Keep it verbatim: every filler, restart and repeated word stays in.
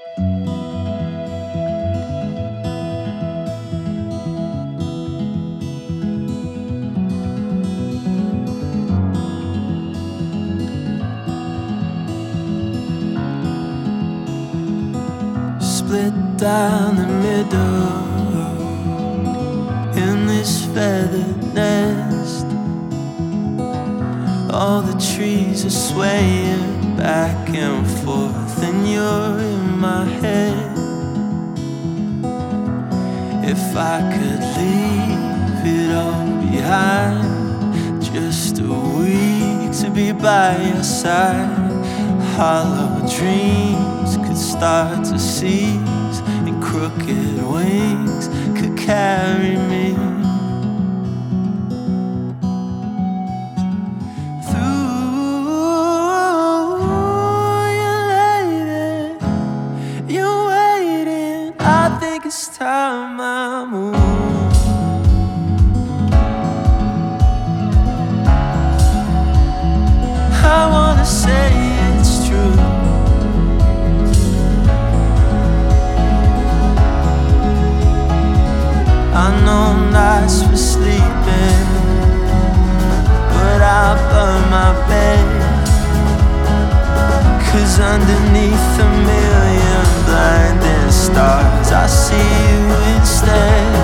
Split down the middle in this feathered nest. All the trees are swaying back and forth, and you're in my head. If I could leave it all behind, just a week to be by your side, hollow dreams could start to seize, and crooked wings could carry me through. You're late, you're waiting. I think it's time I move. I wanna say it's true. I know nights for sleeping, but I burn my bed, 'cause underneath a million blinding stars I see you instead.